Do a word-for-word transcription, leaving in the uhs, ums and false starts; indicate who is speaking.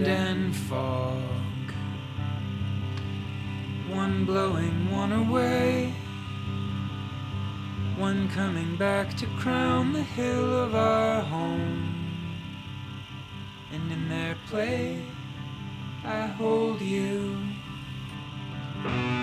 Speaker 1: wind and fog, one blowing one away, one coming back to crown the hill of our home. And in their play I hold you.